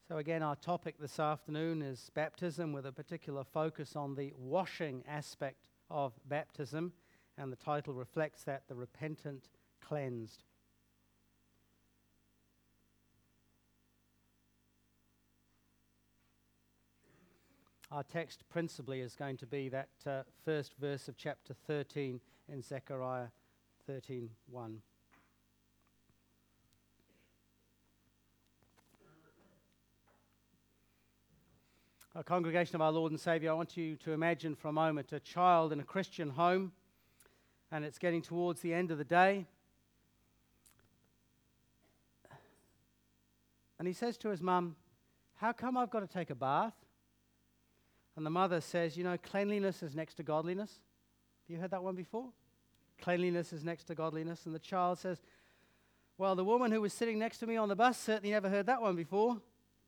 So again, our topic this afternoon is baptism with a particular focus on the washing aspect of baptism, and the title reflects that, The Repentant Cleansed. Our text principally is going to be that first verse of chapter 13 in Zechariah 13:1. A congregation of our Lord and Saviour, I want you to imagine for a moment a child in a Christian home, and it's getting towards the end of the day. And he says to his mum, "How come I've got to take a bath?" And the mother says, cleanliness is next to godliness. Have you heard that one before? Cleanliness is next to godliness. And the child says, "Well, the woman who was sitting next to me on the bus certainly never heard that one before."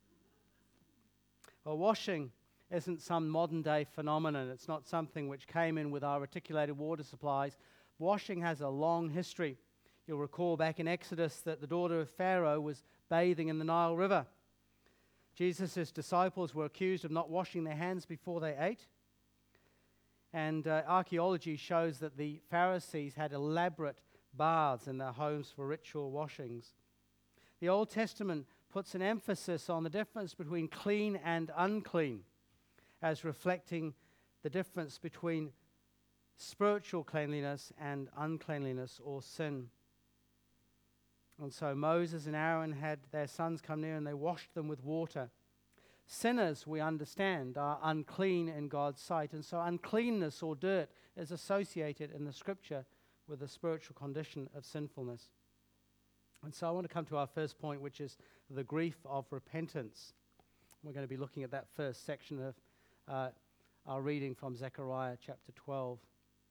Well, washing isn't some modern-day phenomenon. It's not something which came in with our reticulated water supplies. Washing has a long history. You'll recall back in Exodus that the daughter of Pharaoh was bathing in the Nile River. Jesus' disciples were accused of not washing their hands before they ate. And archaeology shows that the Pharisees had elaborate baths in their homes for ritual washings. The Old Testament puts an emphasis on the difference between clean and unclean, as reflecting the difference between spiritual cleanliness and uncleanliness or sin. And so Moses and Aaron had their sons come near and they washed them with water. Sinners, we understand, are unclean in God's sight, and so uncleanness or dirt is associated in the Scripture with the spiritual condition of sinfulness. And so I want to come to our first point, which is the grief of repentance. We're going to be looking at that first section of our reading from Zechariah chapter 12.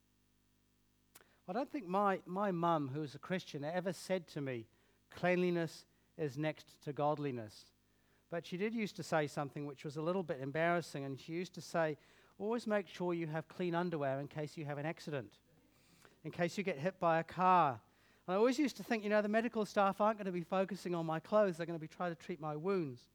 I don't think my mum, who was a Christian, ever said to me, cleanliness is next to godliness. But she did used to say something which was a little bit embarrassing, and she used to say, always make sure you have clean underwear in case you have an accident, in case you get hit by a car. And I always used to think, the medical staff aren't going to be focusing on my clothes, they're going to be trying to treat my wounds.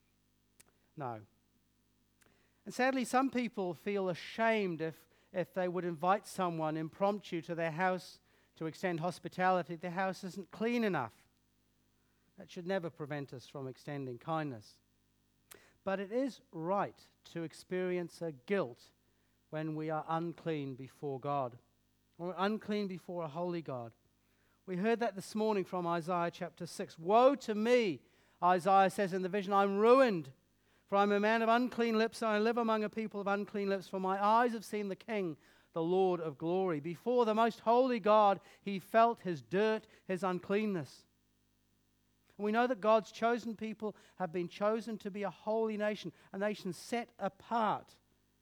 No. And sadly, some people feel ashamed if they would invite someone impromptu to their house to extend hospitality, their house isn't clean enough. That should never prevent us from extending kindness. But it is right to experience a guilt when we are unclean before God, or unclean before a holy God. We heard that this morning from Isaiah chapter 6. Woe to me, Isaiah says in the vision, I'm ruined, for I'm a man of unclean lips, and I live among a people of unclean lips, for my eyes have seen the King, the Lord of glory. Before the most holy God, he felt his dirt, his uncleanness. And we know that God's chosen people have been chosen to be a holy nation, a nation set apart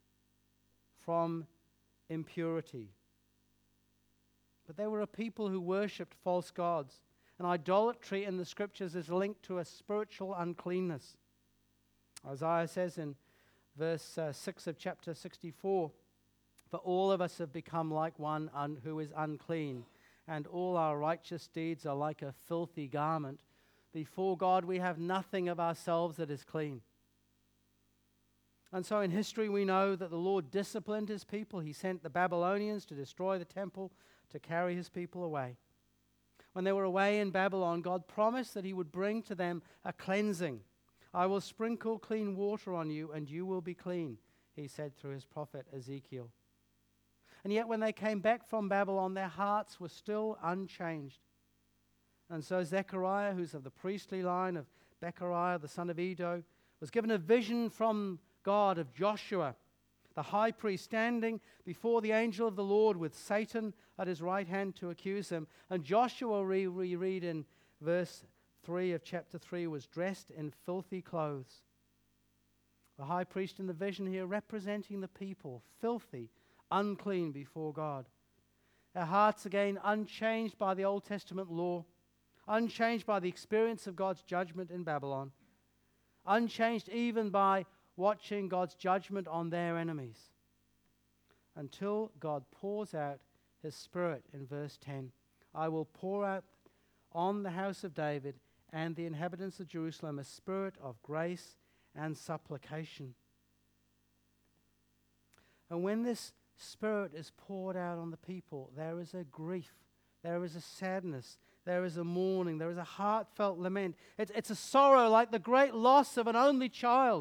from impurity. But there were a people who worshipped false gods, and idolatry in the Scriptures is linked to a spiritual uncleanness. Isaiah says in verse 6 of chapter 64, "For all of us have become like one who is unclean, and all our righteous deeds are like a filthy garment. Before God we have nothing of ourselves that is clean." And so in history we know that the Lord disciplined his people. He sent the Babylonians to destroy the temple, to carry his people away. When they were away in Babylon, God promised that he would bring to them a cleansing. "I will sprinkle clean water on you, and you will be clean," he said through his prophet Ezekiel. And yet when they came back from Babylon, their hearts were still unchanged. And so Zechariah, who's of the priestly line of Bechariah, the son of Iddo, was given a vision from God of Joshua, the high priest, standing before the angel of the Lord with Satan at his right hand to accuse him. And Joshua, we read in verse 3 of chapter 3, was dressed in filthy clothes. The high priest in the vision here representing the people, filthy, unclean before God. Our hearts again unchanged by the Old Testament law, unchanged by the experience of God's judgment in Babylon, unchanged even by watching God's judgment on their enemies, until God pours out his Spirit in verse 10. "I will pour out on the house of David and the inhabitants of Jerusalem a spirit of grace and supplication. And when this Spirit is poured out on the people, there is a grief, there is a sadness, there is a mourning, there is a heartfelt lament. It's a sorrow like the great loss of an only child.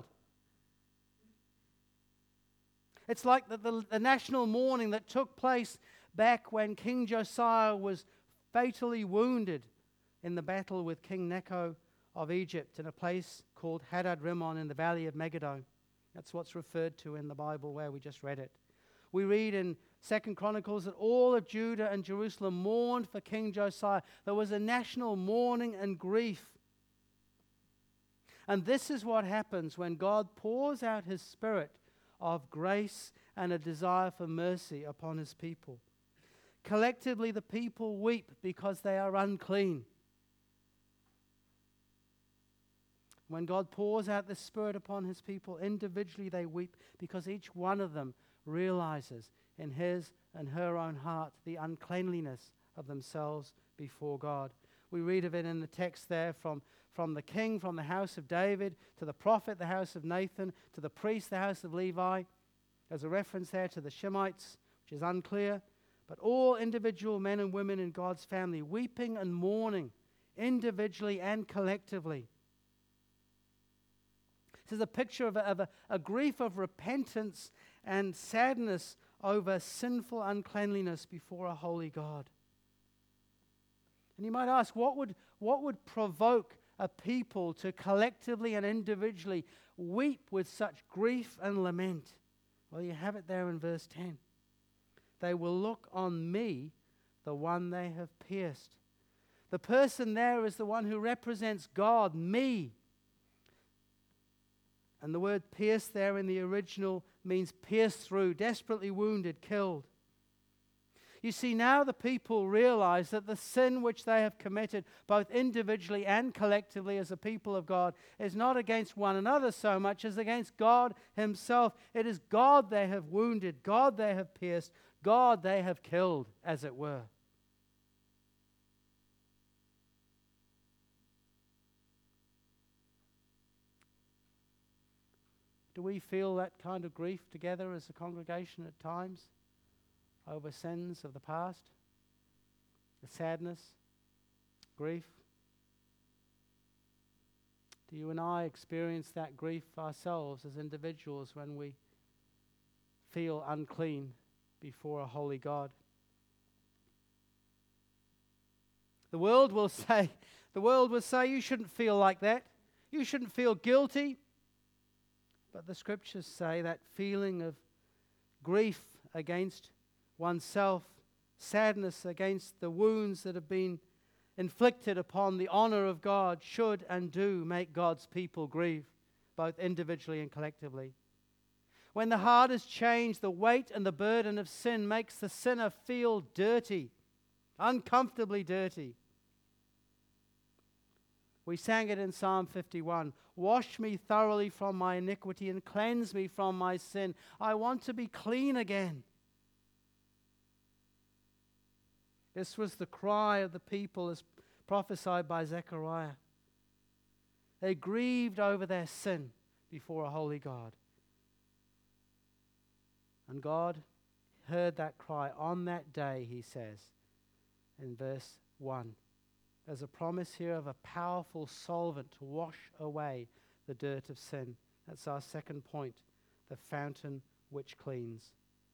It's like the national mourning that took place back when King Josiah was fatally wounded in the battle with King Necho of Egypt in a place called Hadad Rimmon in the valley of Megiddo. That's what's referred to in the Bible where we just read it. We read in 2 Chronicles that all of Judah and Jerusalem mourned for King Josiah. There was a national mourning and grief. And this is what happens when God pours out His Spirit of grace and a desire for mercy upon His people. Collectively, the people weep because they are unclean. When God pours out the Spirit upon His people, individually they weep because each one of them realizes in his and her own heart the uncleanliness of themselves before God. We read of it in the text there from the king, from the house of David, to the prophet, the house of Nathan, to the priest, the house of Levi. There's a reference there to the Shemites, which is unclear, but all individual men and women in God's family weeping and mourning individually and collectively. This is a picture of a grief of repentance and sadness over sinful uncleanliness before a holy God. And you might ask, what would provoke a people to collectively and individually weep with such grief and lament? Well, you have it there in verse 10. They will look on me, the one they have pierced. The person there is the one who represents God, me. And the word pierced there in the original means pierced through, desperately wounded, killed. You see, now the people realize that the sin which they have committed, both individually and collectively as a people of God, is not against one another so much as against God Himself. It is God they have wounded, God they have pierced, God they have killed, as it were. Do we feel that kind of grief together as a congregation at times over sins of the past? The sadness, grief? Do you and I experience that grief ourselves as individuals when we feel unclean before a holy God? The world will say, you shouldn't feel like that. You shouldn't feel guilty. But the scriptures say that feeling of grief against oneself, sadness against the wounds that have been inflicted upon the honor of God should and do make God's people grieve, both individually and collectively. When the heart is changed, the weight and the burden of sin makes the sinner feel dirty, uncomfortably dirty. We sang it in Psalm 51. Wash me thoroughly from my iniquity and cleanse me from my sin. I want to be clean again. This was the cry of the people as prophesied by Zechariah. They grieved over their sin before a holy God. And God heard that cry on that day, He says in verse 1. There's a promise here of a powerful solvent to wash away the dirt of sin. That's our second point, the fountain which cleans.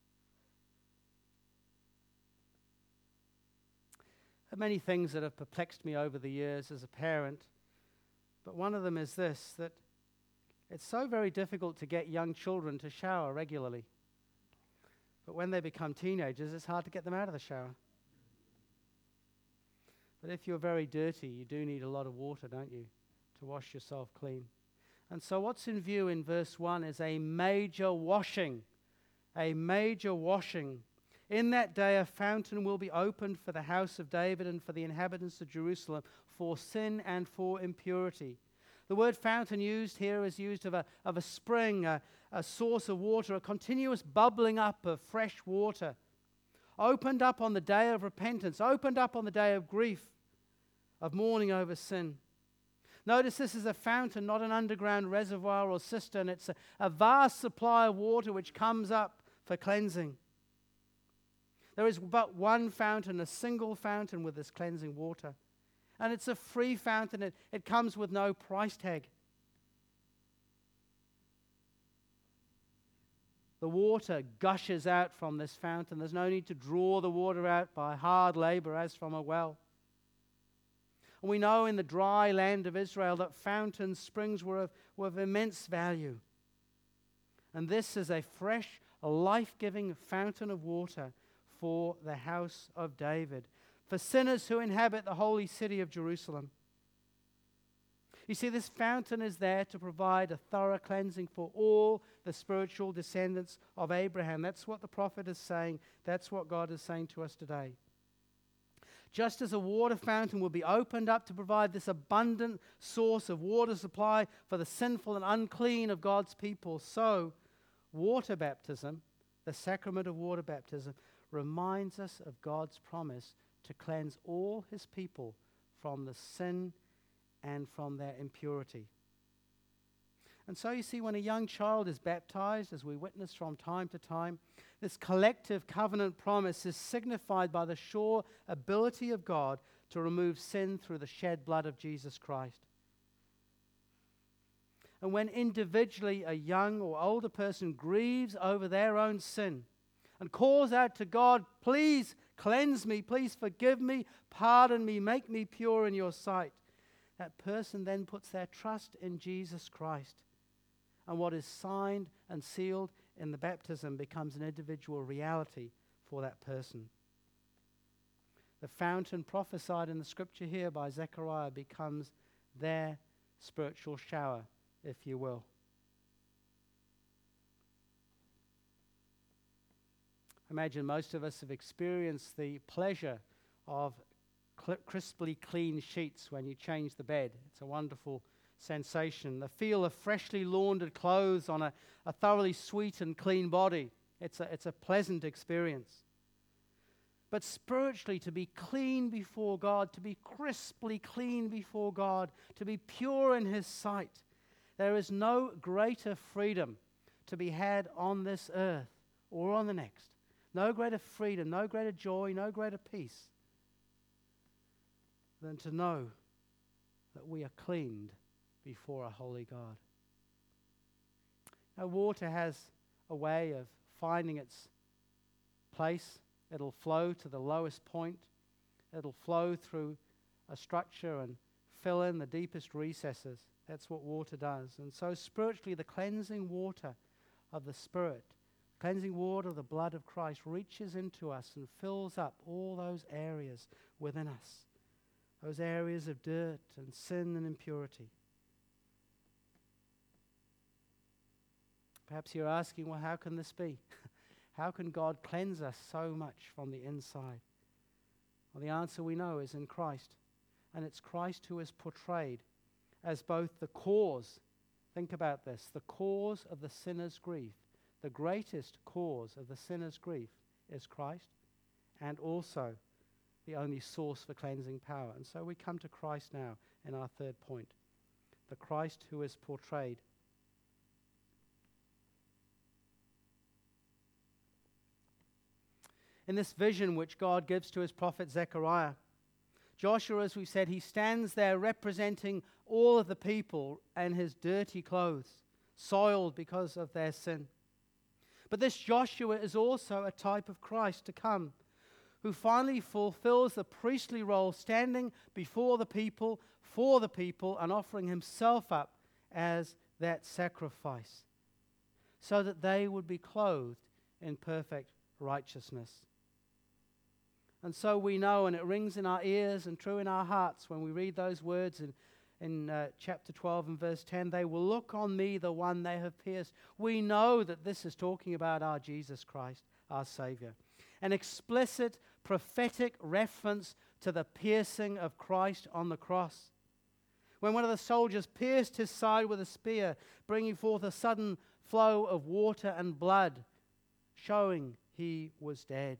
There are many things that have perplexed me over the years as a parent, but one of them is this, that it's so very difficult to get young children to shower regularly. But when they become teenagers, it's hard to get them out of the shower. But if you're very dirty, you do need a lot of water, don't you, to wash yourself clean. And so what's in view in verse 1 is a major washing. A major washing. In that day a fountain will be opened for the house of David and for the inhabitants of Jerusalem for sin and for impurity. The word fountain used here is used of a spring, a source of water, a continuous bubbling up of fresh water. Opened up on the day of repentance, opened up on the day of grief, of mourning over sin. Notice this is a fountain, not an underground reservoir or cistern. It's a vast supply of water which comes up for cleansing. There is but one fountain, a single fountain with this cleansing water. And it's a free fountain. It comes with no price tag. The water gushes out from this fountain. There's no need to draw the water out by hard labor as from a well. And we know in the dry land of Israel that fountains, springs were of immense value. And this is a fresh, life-giving fountain of water for the house of David, for sinners who inhabit the holy city of Jerusalem. You see, this fountain is there to provide a thorough cleansing for all the spiritual descendants of Abraham. That's what the prophet is saying. That's what God is saying to us today. Just as a water fountain will be opened up to provide this abundant source of water supply for the sinful and unclean of God's people, so water baptism, the sacrament of water baptism, reminds us of God's promise to cleanse all his people from the sin and from their impurity. And so you see, when a young child is baptized, as we witness from time to time, this collective covenant promise is signified by the sure ability of God to remove sin through the shed blood of Jesus Christ. And when individually a young or older person grieves over their own sin and calls out to God, please cleanse me, please forgive me, pardon me, make me pure in your sight, that person then puts their trust in Jesus Christ. And what is signed and sealed in the baptism becomes an individual reality for that person. The fountain prophesied in the scripture here by Zechariah becomes their spiritual shower, if you will. Imagine most of us have experienced the pleasure of crisply clean sheets when you change the bed. It's a wonderful sensation. The feel of freshly laundered clothes on a thoroughly sweet and clean body. It's a pleasant experience. But spiritually, to be clean before God, to be crisply clean before God, to be pure in his sight, there is no greater freedom to be had on this earth or on the next. No greater freedom, no greater joy, no greater peace than to know that we are cleaned before a holy God. Now, water has a way of finding its place. It'll flow to the lowest point. It'll flow through a structure and fill in the deepest recesses. That's what water does. And so spiritually, the cleansing water of the Spirit, cleansing water of the blood of Christ, reaches into us and fills up all those areas within us, those areas of dirt and sin and impurity. Perhaps you're asking, well, how can this be? How can God cleanse us so much from the inside? Well, the answer we know is in Christ. And it's Christ who is portrayed as both the cause, think about this, the cause of the sinner's grief. The greatest cause of the sinner's grief is Christ, and also the only source for cleansing power. And so we come to Christ now in our third point. The Christ who is portrayed. In this vision which God gives to his prophet Zechariah, Joshua, as we said, he stands there representing all of the people and his dirty clothes, soiled because of their sin. But this Joshua is also a type of Christ to come, who finally fulfills the priestly role, standing before the people, for the people, and offering himself up as that sacrifice, so that they would be clothed in perfect righteousness. And so we know, and it rings in our ears and true in our hearts when we read those words in chapter 12 and verse 10, they will look on me, the one they have pierced. We know that this is talking about our Jesus Christ, our Savior. An explicit prophetic reference to the piercing of Christ on the cross. When one of the soldiers pierced his side with a spear, bringing forth a sudden flow of water and blood, showing he was dead.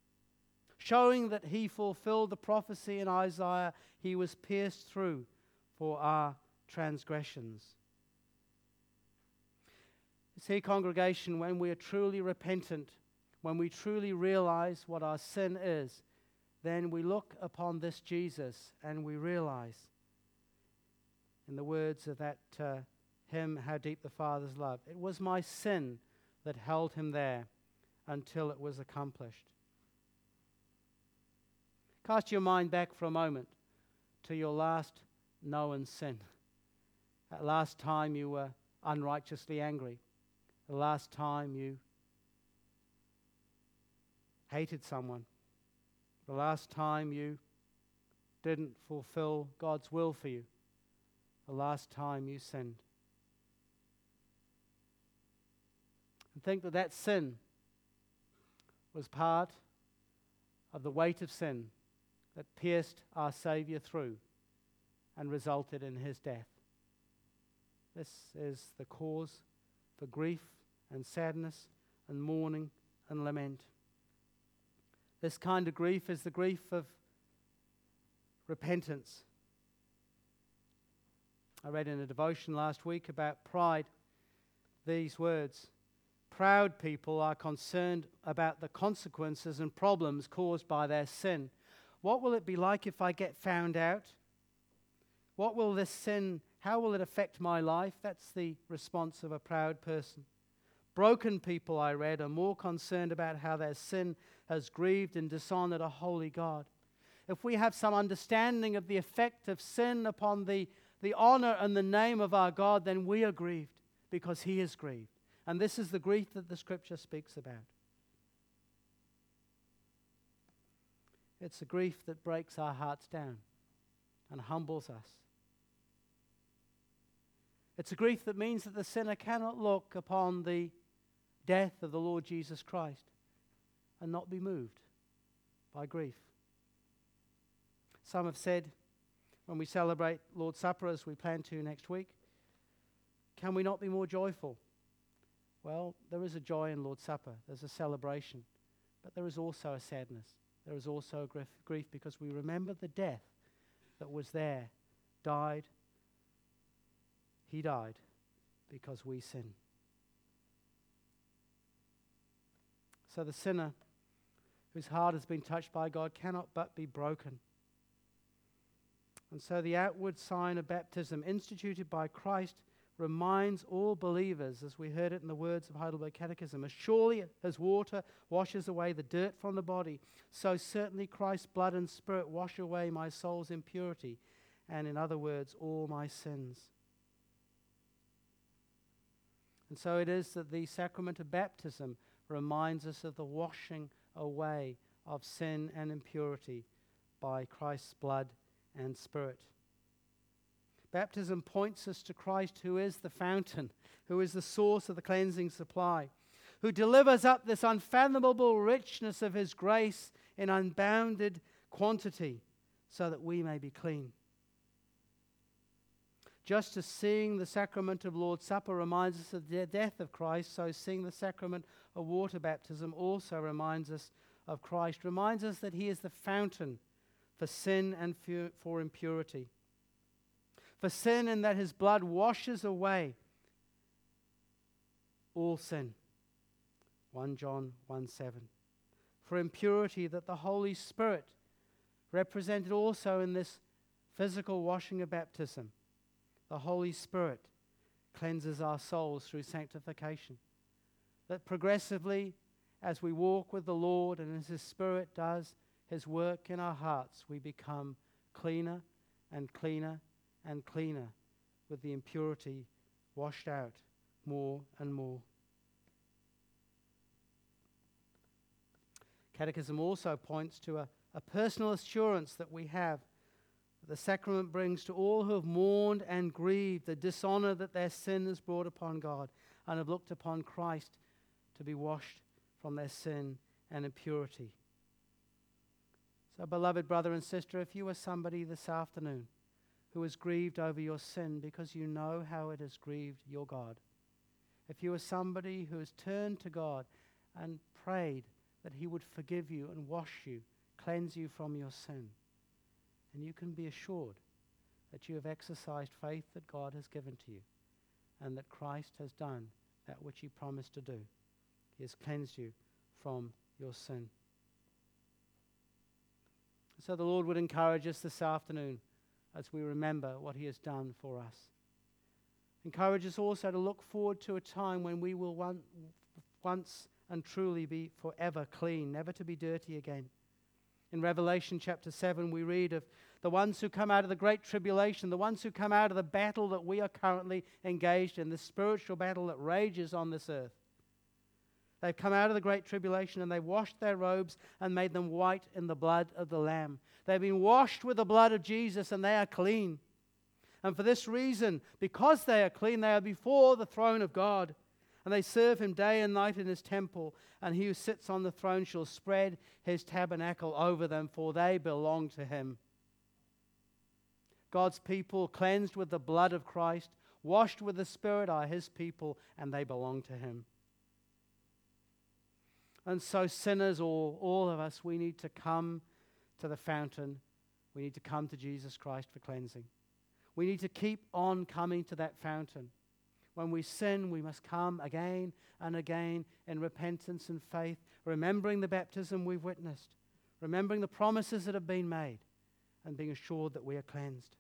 Showing that he fulfilled the prophecy in Isaiah, he was pierced through for our transgressions. You see, congregation, when we are truly repentant, when we truly realize what our sin is, then we look upon this Jesus and we realize, in the words of that hymn, How Deep the Father's Love, it was my sin that held him there until it was accomplished. Cast your mind back for a moment to your last known sin. That last time you were unrighteously angry. The last time you hated someone. The last time you didn't fulfill God's will for you. The last time you sinned. And think that that sin was part of the weight of sin that pierced our Savior through and resulted in his death. This is the cause for grief and sadness and mourning and lament. This kind of grief is the grief of repentance. I read in a devotion last week about pride these words: proud people are concerned about the consequences and problems caused by their sin. What will it be like if I get found out? What will this sin, how will it affect my life? That's the response of a proud person. Broken people, I read, are more concerned about how their sin has grieved and dishonored a holy God. If we have some understanding of the effect of sin upon the honor and the name of our God, then we are grieved because he is grieved. And this is the grief that the Scripture speaks about. It's a grief that breaks our hearts down and humbles us. It's a grief that means that the sinner cannot look upon the death of the Lord Jesus Christ and not be moved by grief. Some have said, when we celebrate Lord's Supper, as we plan to next week, can we not be more joyful? Well, there is a joy in Lord's Supper. There's a celebration. But there is also a sadness. There is also a grief because we remember the death that was there, died. He died because we sin. So the sinner whose heart has been touched by God cannot but be broken. And so the outward sign of baptism instituted by Christ reminds all believers, as we heard it in the words of Heidelberg Catechism, as surely as water washes away the dirt from the body, so certainly Christ's blood and Spirit wash away my soul's impurity, and in other words, all my sins. And so it is that the sacrament of baptism reminds us of the washing away of sin and impurity by Christ's blood and Spirit. Baptism points us to Christ, who is the fountain, who is the source of the cleansing supply, who delivers up this unfathomable richness of his grace in unbounded quantity so that we may be clean. Just as seeing the sacrament of Lord's Supper reminds us of the death of Christ, so seeing the sacrament of water baptism also reminds us of Christ, reminds us that he is the fountain for sin and for impurity. For sin, in that his blood washes away all sin. 1 John 1:7. For impurity, that the Holy Spirit, represented also in this physical washing of baptism, the Holy Spirit cleanses our souls through sanctification. That progressively, as we walk with the Lord and as his Spirit does his work in our hearts, we become cleaner and cleaner and cleaner, with the impurity washed out more and more. Catechism also points to a personal assurance that we have. The sacrament brings to all who have mourned and grieved the dishonor that their sin has brought upon God and have looked upon Christ to be washed from their sin and impurity. So, beloved brother and sister, if you are somebody this afternoon who is grieved over your sin because you know how it has grieved your God, if you are somebody who has turned to God and prayed that he would forgive you and wash you, cleanse you from your sin, and you can be assured that you have exercised faith that God has given to you, and that Christ has done that which he promised to do. He has cleansed you from your sin. So the Lord would encourage us this afternoon as we remember what he has done for us. Encourage us also to look forward to a time when we will once and truly be forever clean, never to be dirty again. In Revelation chapter 7, we read of the ones who come out of the great tribulation, the ones who come out of the battle that we are currently engaged in, the spiritual battle that rages on this earth. They've come out of the great tribulation and they've washed their robes and made them white in the blood of the Lamb. They've been washed with the blood of Jesus and they are clean. And for this reason, because they are clean, they are before the throne of God. And they serve him day and night in his temple. And he who sits on the throne shall spread his tabernacle over them, for they belong to him. God's people, cleansed with the blood of Christ, washed with the Spirit, are his people, and they belong to him. And so sinners, all of us, we need to come to the fountain. We need to come to Jesus Christ for cleansing. We need to keep on coming to that fountain. When we sin, we must come again and again in repentance and faith, remembering the baptism we've witnessed, remembering the promises that have been made, and being assured that we are cleansed.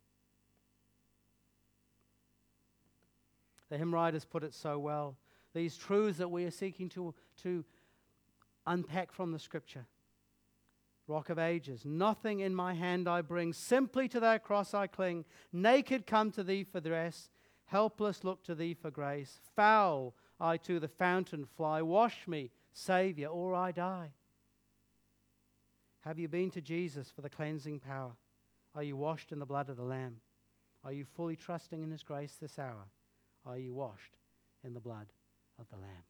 The hymn writers put it so well. These truths that we are seeking to unpack from the Scripture. Rock of ages, nothing in my hand I bring, simply to thy cross I cling. Naked come to thee for dress, helpless look to thee for grace. Foul I to the fountain fly, wash me, Saviour, or I die. Have you been to Jesus for the cleansing power? Are you washed in the blood of the Lamb? Are you fully trusting in his grace this hour? Are you washed in the blood of the Lamb?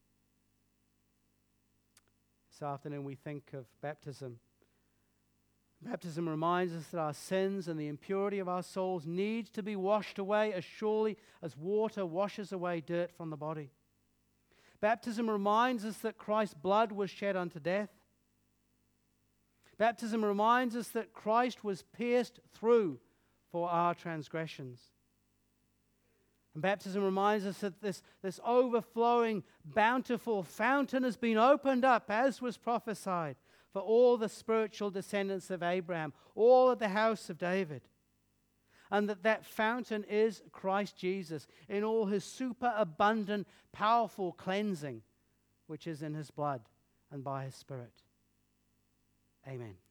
This afternoon we think of baptism. Baptism reminds us that our sins and the impurity of our souls needs to be washed away as surely as water washes away dirt from the body. Baptism reminds us that Christ's blood was shed unto death. Baptism reminds us that Christ was pierced through for our transgressions. And baptism reminds us that this overflowing, bountiful fountain has been opened up, as was prophesied, for all the spiritual descendants of Abraham, all of the house of David. And that fountain is Christ Jesus in all his superabundant, powerful cleansing, which is in his blood and by his Spirit. Amen.